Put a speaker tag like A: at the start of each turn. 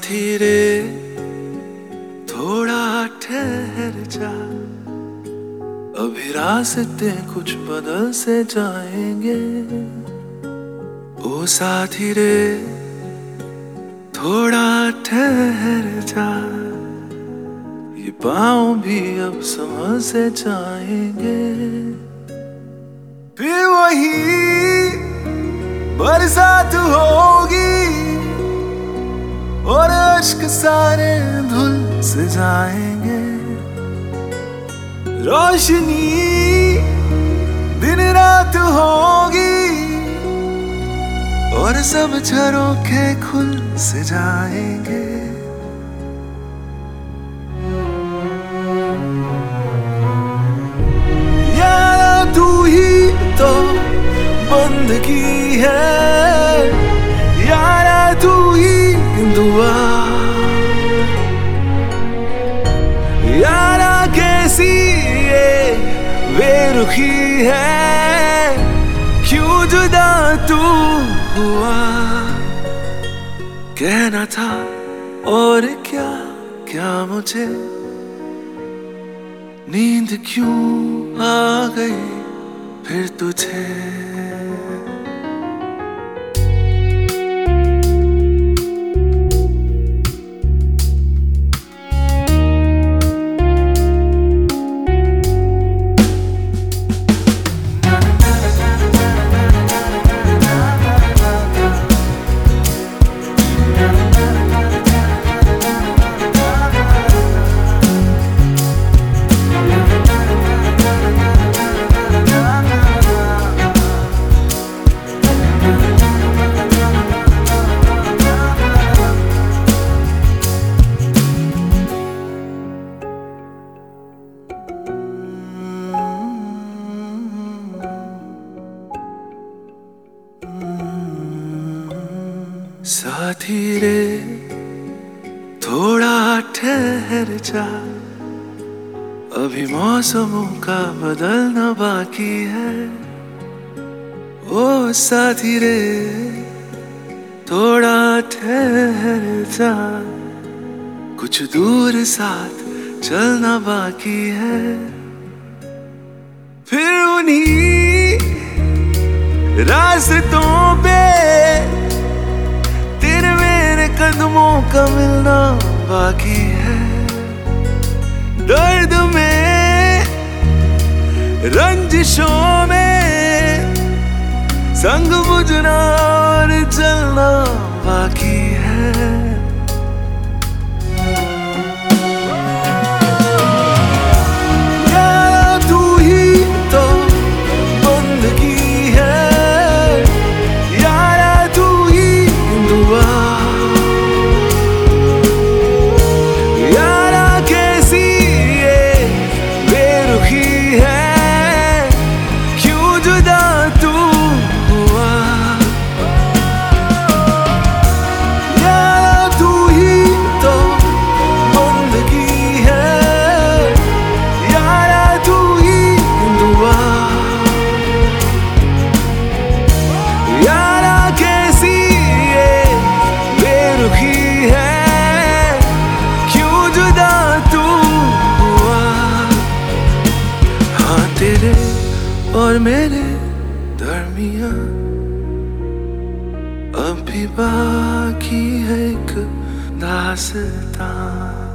A: साथी रे थोड़ा ठहर जा, अभी रास्ते कुछ बदल से जाएंगे। ओ साथी रे थोड़ा ठहर जा, ये पाँव भी अब समझ से जाएंगे। फिर वही बरसात होगी और अश्क सारे धुल से जाएंगे। रोशनी दिन रात होगी और सब झरोखे खुल से जाएंगे। यारा तू ही तो बंदगी है, यारा तू ही दुआ, यारा कैसी ये बेरुखी है, क्यों जुदा तू हुआ। कहना था और क्या क्या मुझे, नींद क्यों आ गई फिर तुझे। साथी रे थोड़ा ठहर जा, अभी मौसमों का बदलना बाकी है। ओ साथी रे थोड़ा ठहर जा, कुछ दूर साथ चलना बाकी है। फिर उन्हीं रास्तों पे कदमों का मिलना बाकी है। दर्द में रंजिशों में संग बुझना और जलना बाकी है। यारा तू ही तो बंदगी है, यारा तू ही दुआ, तेरे और मेरे दरमिया अभी बाकी है एक दास्तां।